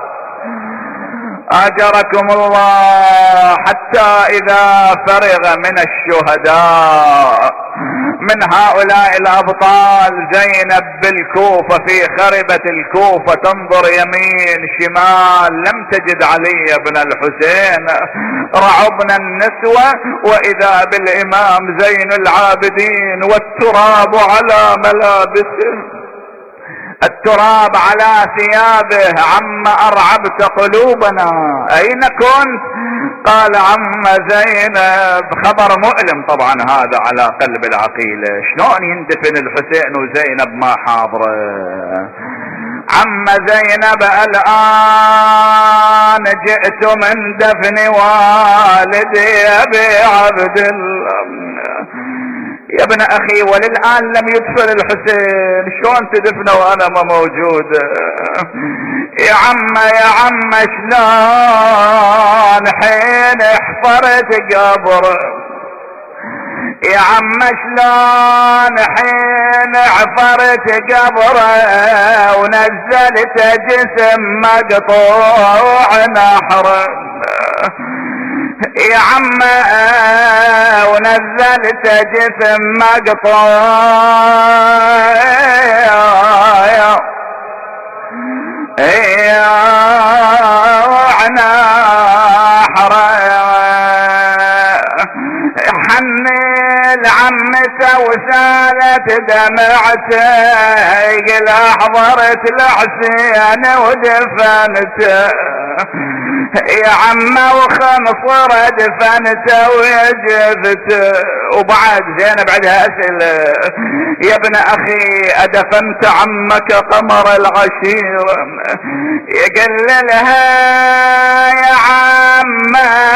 أجركم الله. حتى إذا فرغ من الشهداء من هؤلاء الأبطال زينب بالكوفة في خربة الكوفة تنظر يمين شمال لم تجد علي بن الحسين. رعبنا النسوة وإذا بالإمام زين العابدين والتراب على ملابسه، التراب على ثيابه. عم أرعبت قلوبنا أين كنت؟ قال عم زينب. خبر مؤلم طبعا هذا على قلب العقيلة. شلون يندفن الحسين وزينب ما حاضره؟ عم زينب الآن جئت من دفن والدي أبي عبد الله. يا ابن اخي وللآن لم يدفن الحسين، شلون تدفنه وانا ما موجود؟ يا عم يا عم شلون حين حفرت قبر، يا عم شلون حين حفرت قبره ونزلت جسم مقطوع نحره. يا عم ونزلت جسم مقطوع نحره. حني لعمته وسالت دمعته قل احضرت الحسين ودفنته. يا عم وخنصر دفنته وجبته. وبعد زينب عندها اسئله. يا ابن اخي ادفنت عمك قمر العشيره؟ يقول لها يا عم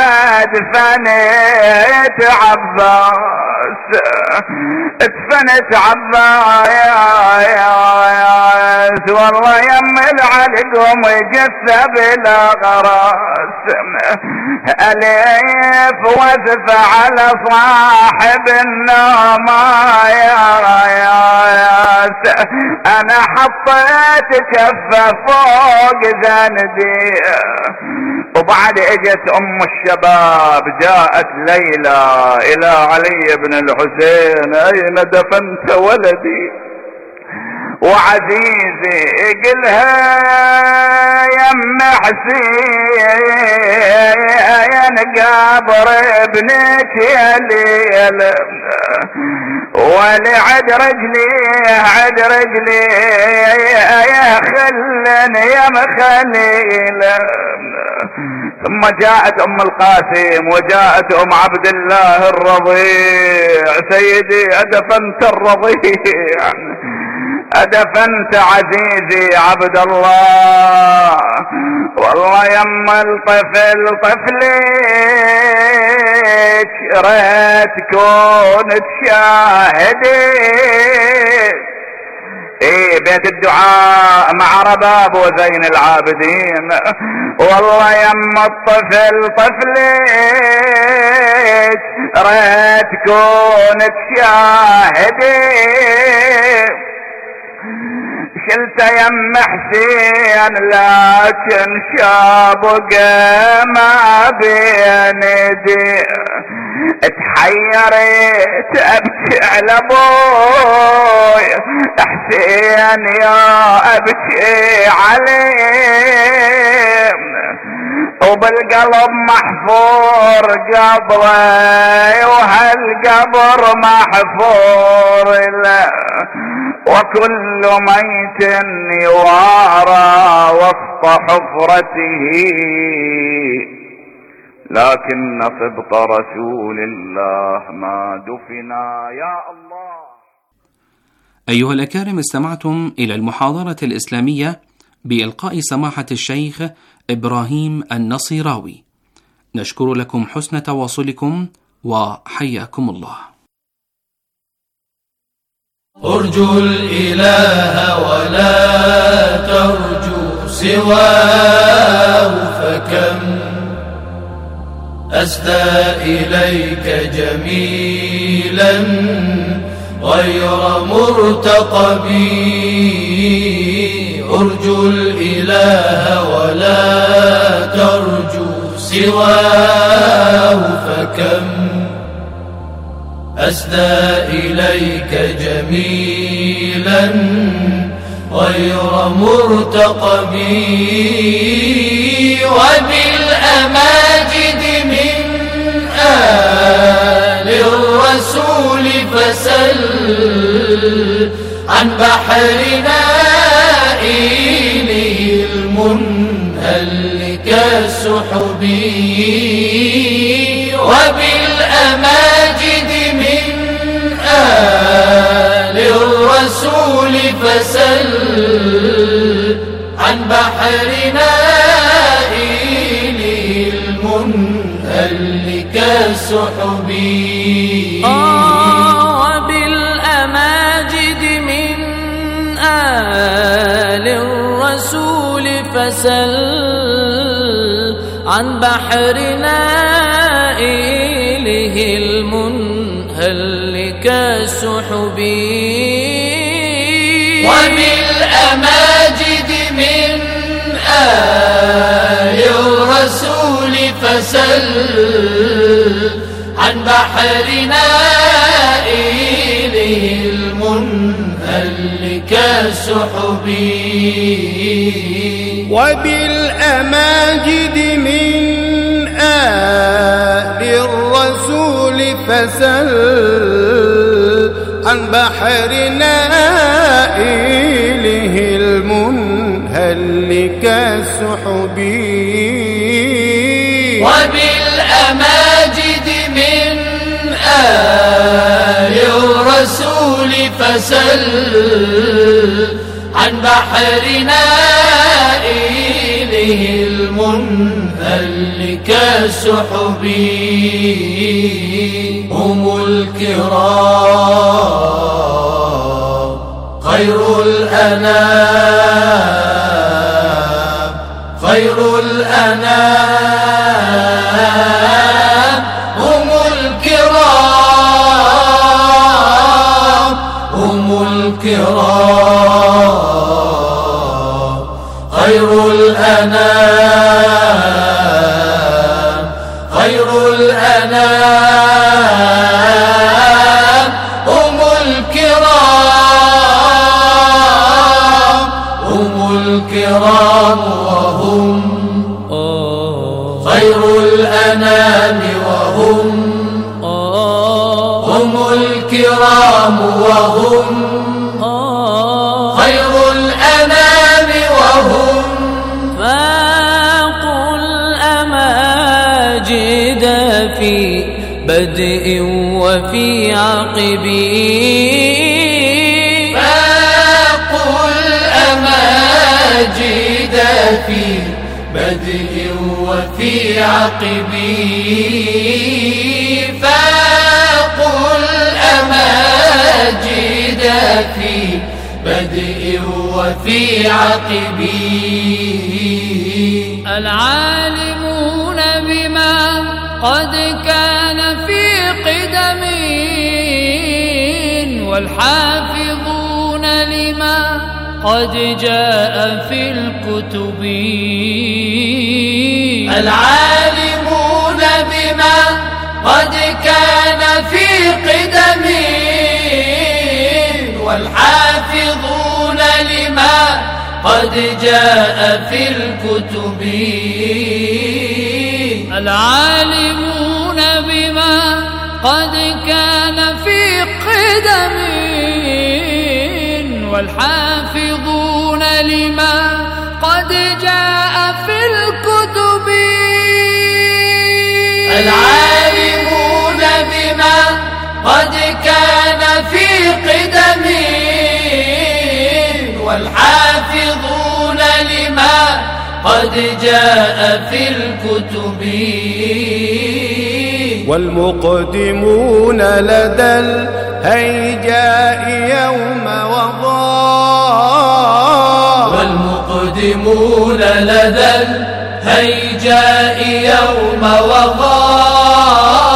دفنت عباس، دفنت عباس والله يم العلقم جثه بلا غراس. الف وزف على صاحب النوم يا راياس. انا حطيت كفه فوق ذندي. وبعد اجت ام الشباب جاءت ليلى الى علي بن الحسين اين دفنت ولدي وعزيزي؟ قلها يا ام حسين قبر ابنك يا ليل ولعد رجلي عد رجلي يا خلن يا مخليل. ثم جاءت ام القاسم وجاءت ام عبد الله الرضيع. سيدي ادفنت الرضيع؟ ادفنت عزيزي عبد الله؟ والله يم الطفل طفلك ريت كون تشاهدي. ايه بيت الدعاء مع رباب وزين العابدين. والله يم الطفل طفلك ريت كون تشاهدي. شلت يم حسين لكن شابك ما بين يدي. تحيرت ابكي على ابوي حسين يا ابكي عليه. وبالقلب محفور قبره وهالقبر محفور له. وكل ميت يوارى وسط حفرته لكن صدق رسول الله ما دفنا. يا الله. أيها الأكارم، استمعتم إلى المحاضرة الإسلامية بإلقاء سماحة الشيخ إبراهيم النصيراوي. نشكر لكم حسن تواصلكم وحياكم الله. ارجو الإله ولا ترجو سواه، فكم أسدى إليك جميلا غير مرتقبي. ارجو الإله ولا ترجو سواه، فكم أسدى إليك جميلا غير مرتقبي. وبالأماجد من آل الرسول فسل عن بحر نائله المنهل كالسحبي. وبالأماجد من آل الرسول فسل عن بحر نائله المنهل كالسحبي. وبالأماجد من آل الرسول فسل عن بحر نائله المنهل كالسحبي. وبالأماجد من آل الرسول فسل عن بحر نائله المنهل كالسحبي. وبالأماجد من آل الرسول فسل عن بحر نائله المنهل كالسحبي. وبالأماجد من آل الرسول فسل عن بحر نائله المنهل كالسحبي. هم الكرام خير الأنام، خير الأنام. هم الكرام، هم الكرام خير الأنام، خير الأنام. هم الكرام، هم الكرام وهم خير الأنام. وهم هم الكرام وهم خير الأنام. وهم فاقوا الأماجد في بدء وفي عقبي. فاقوا الأماجد في بدء وفي عقبي. فاقوا الأماجد في بدء وفي عقبي. العالمون بما قد كان في قدم، والحافظون لما قد جاء في الكتب. العالمون بما قد كان في قدم، والحافظون لما قد جاء في الكتب. العالمون بما قد كان في قدم، والحافظون لما قد جاء في الكتب. العالمون بما قد كان في قدم، والحافظون لما قد جاء في الكتب. والمقدمون لدى الهيجاء يوم وضاء والمقدمون لدى الهيجاء يوم وضاء